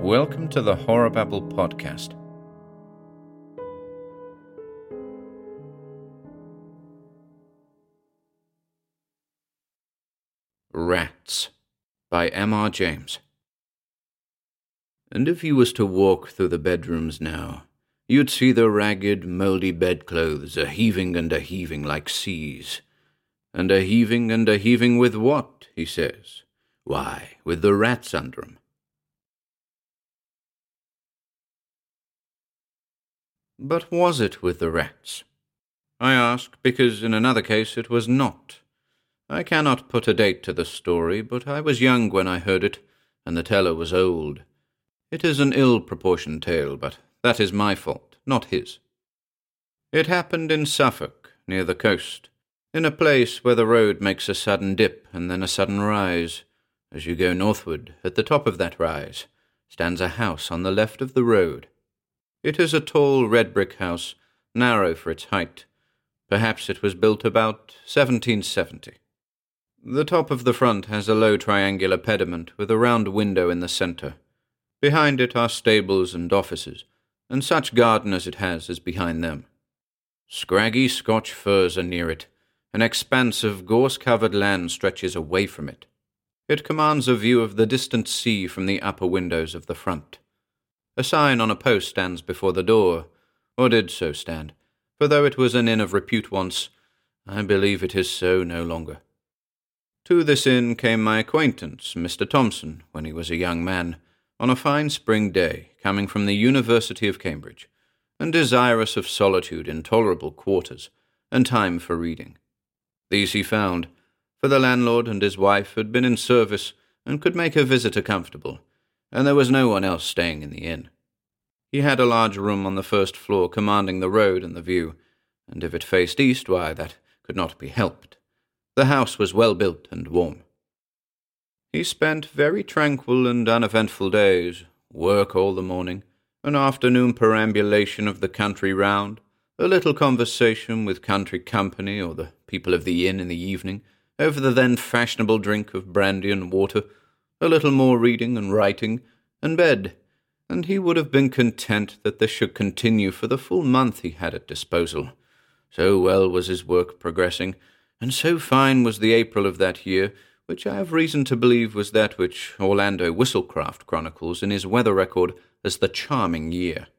Welcome to the Horror Babble podcast. Rats by M.R. James. And if you was to walk through the bedrooms now, you'd see the ragged, mouldy bedclothes a-heaving and a-heaving like seas. And a-heaving with what, he says? Why, with the rats under 'em. But was it with the rats? I ask because in another case it was not. I cannot put a date to the story, but I was young when I heard it, and the teller was old. It is an ill-proportioned tale, but that is my fault, not his. It happened in Suffolk, near the coast, in a place where the road makes a sudden dip and then a sudden rise. As you go northward, at the top of that rise, stands a house on the left of the road. It is a tall red-brick house, narrow for its height. Perhaps it was built about 1770. The top of the front has a low triangular pediment with a round window in the centre. Behind it are stables and offices, and such garden as it has is behind them. Scraggy Scotch firs are near it. An expanse of gorse-covered land stretches away from it. It commands a view of the distant sea from the upper windows of the front. A sign on a post stands before the door, or did so stand, for though it was an inn of repute once, I believe it is so no longer. To this inn came my acquaintance, Mr. Thompson, when he was a young man, on a fine spring day, coming from the University of Cambridge, and desirous of solitude in tolerable quarters, and time for reading. These he found, for the landlord and his wife had been in service and could make a visitor comfortable, and there was no one else staying in the inn. He had a large room on the first floor commanding the road and the view, and if it faced east, why, that could not be helped. The house was well built and warm. He spent very tranquil and uneventful days, work all the morning, an afternoon perambulation of the country round, a little conversation with country company or the people of the inn in the evening, over the then fashionable drink of brandy and water, a little more reading and writing, and bed, and he would have been content that this should continue for the full month he had at disposal. So well was his work progressing, and so fine was the April of that year, which I have reason to believe was that which Orlando Whistlecraft chronicles in his weather record as the charming year.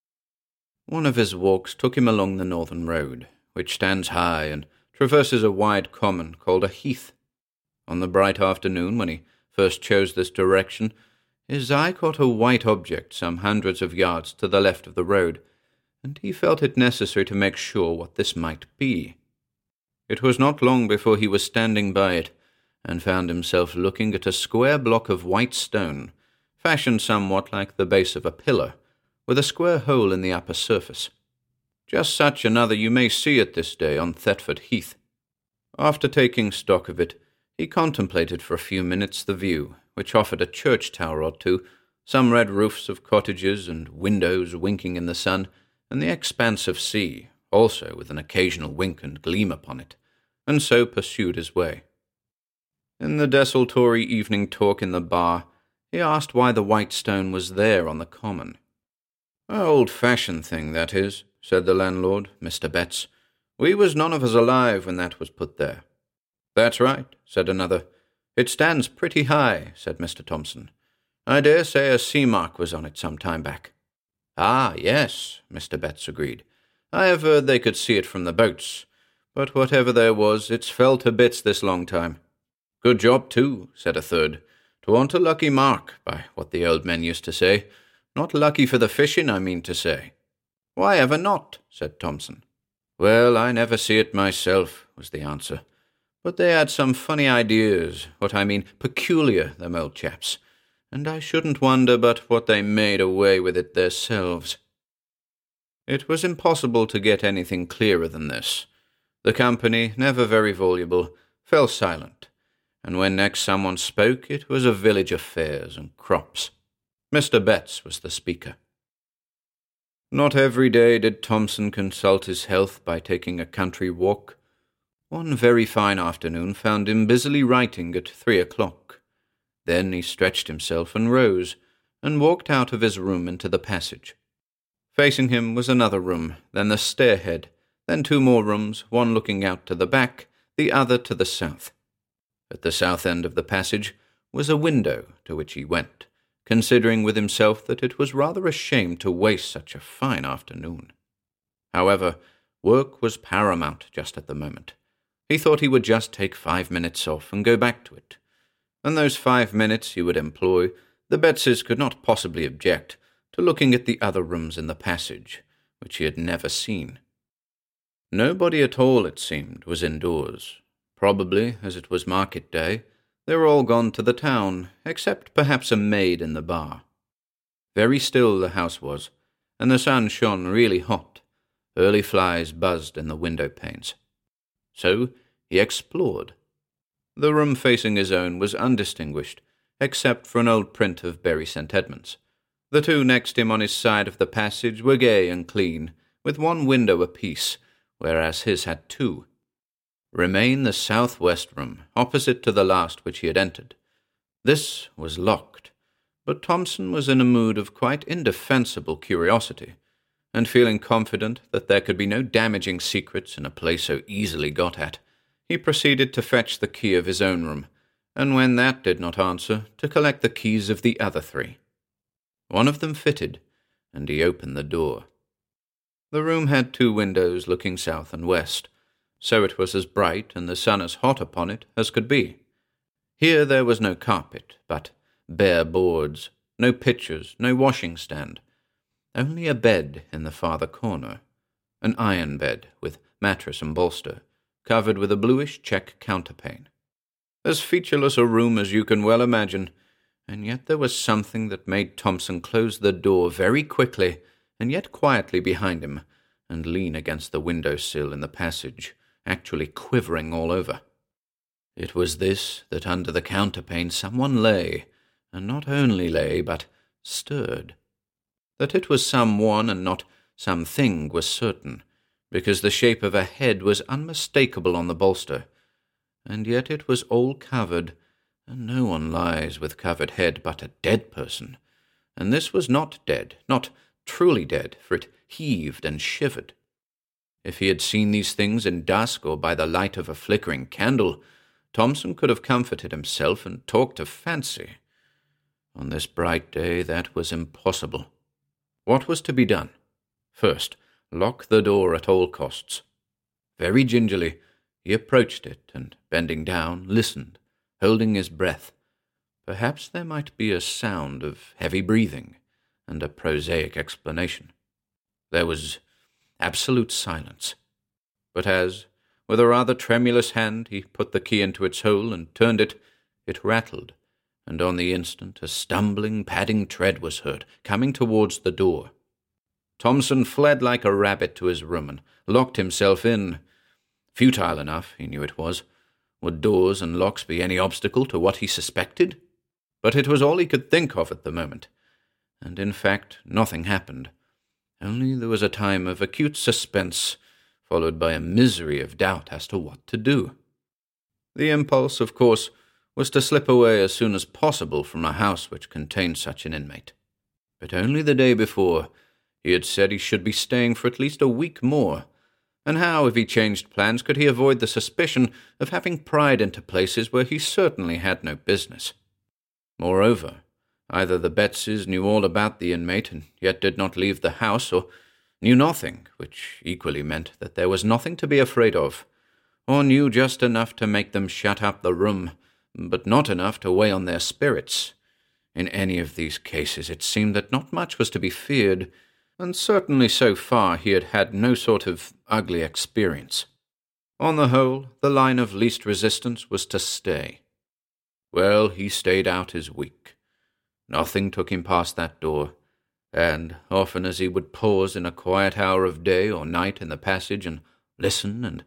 One of his walks took him along the northern road, which stands high and traverses a wide common called a heath. On the bright afternoon, when he first chose this direction, his eye caught a white object some hundreds of yards to the left of the road, and he felt it necessary to make sure what this might be. It was not long before he was standing by it, and found himself looking at a square block of white stone, fashioned somewhat like the base of a pillar, with a square hole in the upper surface. Just such another you may see at this day on Thetford Heath. After taking stock of it, he contemplated for a few minutes the view, which offered a church tower or two, some red roofs of cottages and windows winking in the sun, and the expanse of sea, also with an occasional wink and gleam upon it, and so pursued his way. In the desultory evening talk in the bar, he asked why the white stone was there on the common. "A old-fashioned thing, that is," said the landlord, Mr. Betts. "We was none of us alive when that was put there." "That's right," said another. "It stands pretty high," said Mr. Thompson. "I dare say a sea mark was on it some time back." "Ah, yes," Mr. Betts agreed. "I have heard they could see it from the boats, but whatever there was, it's fell to bits this long time." "Good job, too," said a third. "'Twarn't a lucky mark, by what the old men used to say. Not lucky for the fishing, I mean to say." "Why ever not?" said Thompson. "Well, I never see it myself," was the answer. "But they had some funny ideas, what I mean peculiar, them old chaps, and I shouldn't wonder but what they made away with it theirselves." It was impossible to get anything clearer than this. The company, never very voluble, fell silent, and when next someone spoke, it was of village affairs and crops. Mr. Betts was the speaker. Not every day did Thompson consult his health by taking a country walk. One very fine afternoon found him busily writing at 3 o'clock. Then he stretched himself and rose, and walked out of his room into the passage. Facing him was another room, then the stairhead, then two more rooms, one looking out to the back, the other to the south. At the south end of the passage was a window to which he went, considering with himself that it was rather a shame to waste such a fine afternoon. However, work was paramount just at the moment. He thought he would just take 5 minutes off and go back to it. And those 5 minutes he would employ, the Bettses could not possibly object to looking at the other rooms in the passage, which he had never seen. Nobody at all, it seemed, was indoors. Probably, as it was market day, they were all gone to the town, except perhaps a maid in the bar. Very still the house was, and the sun shone really hot. Early flies buzzed in the window panes. So he explored. The room facing his own was undistinguished, except for an old print of Bury St. Edmunds. The two next him on his side of the passage were gay and clean, with one window apiece, whereas his had two. Remained the southwest room, opposite to the last which he had entered. This was locked, but Thompson was in a mood of quite indefensible curiosity, and feeling confident that there could be no damaging secrets in a place so easily got at, he proceeded to fetch the key of his own room, and when that did not answer, to collect the keys of the other three. One of them fitted, and he opened the door. The room had two windows looking south and west, so it was as bright and the sun as hot upon it as could be. Here there was no carpet, but bare boards, no pictures, no washing stand, only a bed in the farther corner, an iron bed with mattress and bolster, covered with a bluish check counterpane. As featureless a room as you can well imagine, and yet there was something that made Thompson close the door very quickly and yet quietly behind him, and lean against the window-sill in the passage, actually quivering all over. It was this, that under the counterpane someone lay, and not only lay, but stirred. That it was someone and not something was certain, because the shape of a head was unmistakable on the bolster, and yet it was all covered, and no one lies with covered head but a dead person, and this was not dead, not truly dead, for it heaved and shivered. If he had seen these things in dusk or by the light of a flickering candle, Thompson could have comforted himself and talked of fancy. On this bright day that was impossible. What was to be done? First, lock the door at all costs. Very gingerly, he approached it, and, bending down, listened, holding his breath. Perhaps there might be a sound of heavy breathing, and a prosaic explanation. There was absolute silence. But as, with a rather tremulous hand, he put the key into its hole and turned it, it rattled, and on the instant a stumbling, padding tread was heard, coming towards the door. Thompson fled like a rabbit to his room and locked himself in. Futile enough, he knew it was. Would doors and locks be any obstacle to what he suspected? But it was all he could think of at the moment, and in fact nothing happened. Only there was a time of acute suspense, followed by a misery of doubt as to what to do. The impulse, of course, was to slip away as soon as possible from a house which contained such an inmate. But only the day before, he had said he should be staying for at least a week more, and how, if he changed plans, could he avoid the suspicion of having pried into places where he certainly had no business? Moreover, either the Bettses knew all about the inmate and yet did not leave the house, or knew nothing, which equally meant that there was nothing to be afraid of, or knew just enough to make them shut up the room, but not enough to weigh on their spirits. In any of these cases it seemed that not much was to be feared, and certainly so far he had had no sort of ugly experience. On the whole, the line of least resistance was to stay. Well, he stayed out his week. Nothing took him past that door, and often as he would pause in a quiet hour of day or night in the passage and listen,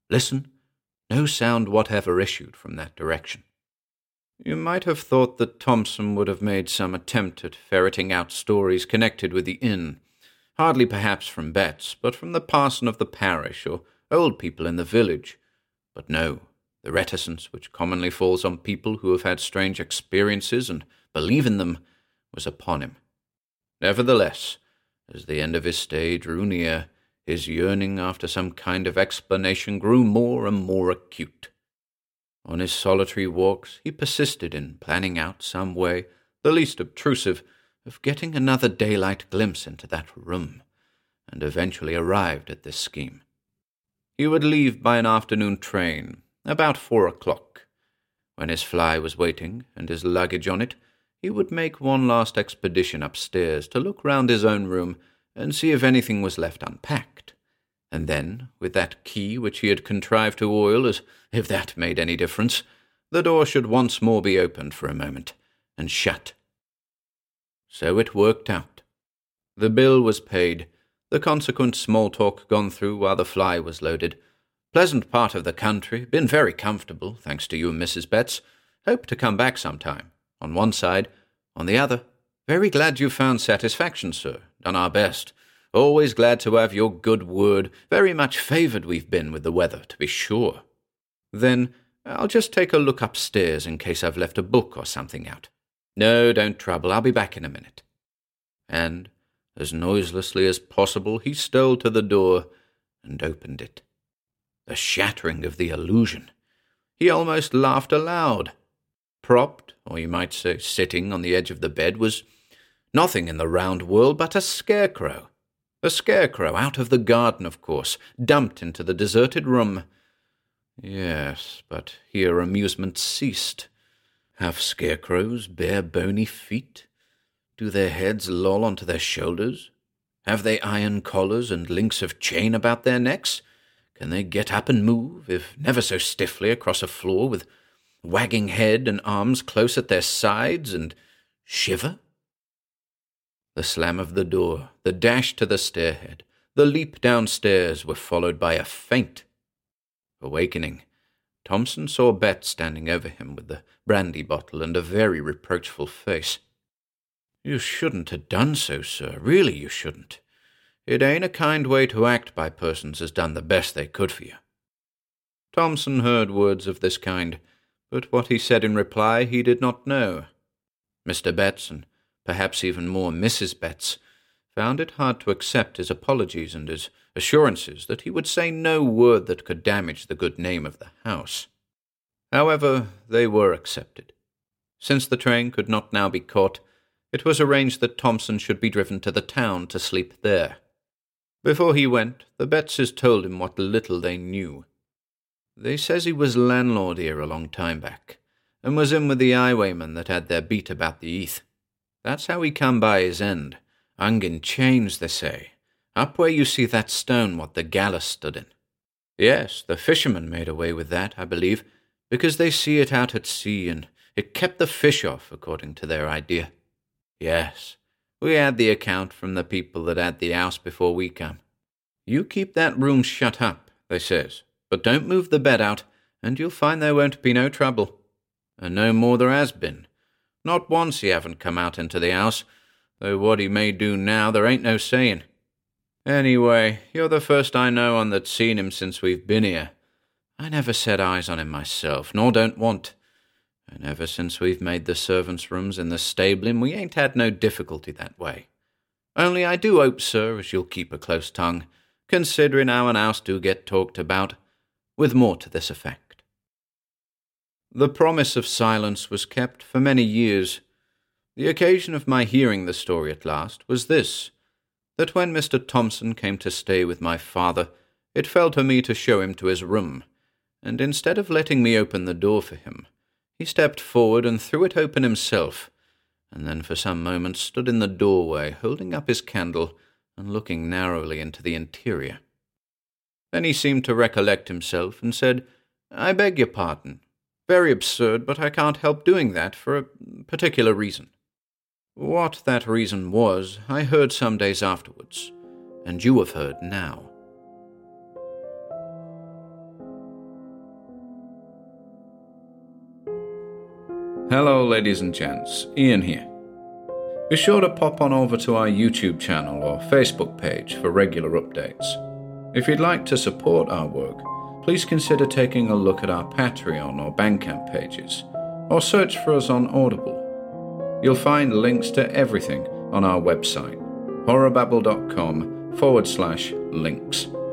no sound whatever issued from that direction. You might have thought that Thompson would have made some attempt at ferreting out stories connected with the inn, hardly perhaps from Betts, but from the parson of the parish or old people in the village. But no, the reticence which commonly falls on people who have had strange experiences and believe in them was upon him. Nevertheless, as the end of his stay drew near, his yearning after some kind of explanation grew more and more acute. On his solitary walks he persisted in planning out some way, the least obtrusive, of getting another daylight glimpse into that room, and eventually arrived at this scheme. He would leave by an afternoon train, about 4 o'clock. When his fly was waiting, and his luggage on it, he would make one last expedition upstairs to look round his own room and see if anything was left unpacked. And then, with that key which he had contrived to oil, as if that made any difference, the door should once more be opened for a moment, and shut. So it worked out. The bill was paid, the consequent small talk gone through while the fly was loaded. Pleasant part of the country, been very comfortable, thanks to you, Mrs. Betts. Hope to come back sometime. On one side. On the other, very glad you found satisfaction, sir. Done our best. Always glad to have your good word. Very much favoured we've been with the weather, to be sure. Then I'll just take a look upstairs in case I've left a book or something out. No, don't trouble. I'll be back in a minute. And, as noiselessly as possible, he stole to the door and opened it. The shattering of the illusion. He almost laughed aloud. Propped, or you might say sitting, on the edge of the bed was nothing in the round world but a scarecrow. A scarecrow out of the garden, of course, dumped into the deserted room. Yes, but here amusement ceased. Have scarecrows bare bony feet? Do their heads loll onto their shoulders? Have they iron collars and links of chain about their necks? Can they get up and move, if never so stiffly, across a floor with wagging head and arms close at their sides, and shiver? The slam of the door, the dash to the stairhead, the leap downstairs were followed by a faint. Awakening, Thompson saw Bet standing over him with the brandy bottle and a very reproachful face. "You shouldn't have done so, sir. Really you shouldn't. It ain't a kind way to act by persons as done the best they could for you." Thompson heard words of this kind, but what he said in reply he did not know. Mr. Betts, and perhaps even more Mrs. Betts, found it hard to accept his apologies and his assurances that he would say no word that could damage the good name of the house. However, they were accepted. Since the train could not now be caught, it was arranged that Thompson should be driven to the town to sleep there. Before he went, the Bettses told him what little they knew. They says he was landlord here a long time back, and was in with the highwaymen that had their beat about the heath. That's how he come by his end, hung in chains, they say, up where you see that stone what the gallus stood in. Yes, the fishermen made away with that, I believe, because they see it out at sea, and it kept the fish off, according to their idea. Yes, we had the account from the people that had the house before we come. You keep that room shut up, they says, but don't move the bed out, and you'll find there won't be no trouble. And no more there has been. Not once he haven't come out into the house, though what he may do now there ain't no saying. Anyway, you're the first I know on that's seen him since we've been here. I never set eyes on him myself, nor don't want. And ever since we've made the servants' rooms in the stabling, we ain't had no difficulty that way. Only I do hope, sir, as you'll keep a close tongue, considering how an house do get talked about, with more to this effect. The promise of silence was kept for many years. The occasion of my hearing the story at last was this, that when Mr. Thompson came to stay with my father, it fell to me to show him to his room, and instead of letting me open the door for him, he stepped forward and threw it open himself, and then for some moments stood in the doorway, holding up his candle and looking narrowly into the interior. Then he seemed to recollect himself and said, "I beg your pardon. Very absurd, but I can't help doing that for a particular reason." What that reason was, I heard some days afterwards, and you have heard now. Hello, ladies and gents, Ian here. Be sure to pop on over to our YouTube channel or Facebook page for regular updates. If you'd like to support our work, please consider taking a look at our Patreon or Bandcamp pages, or search for us on Audible. You'll find links to everything on our website, horrorbabble.com/links.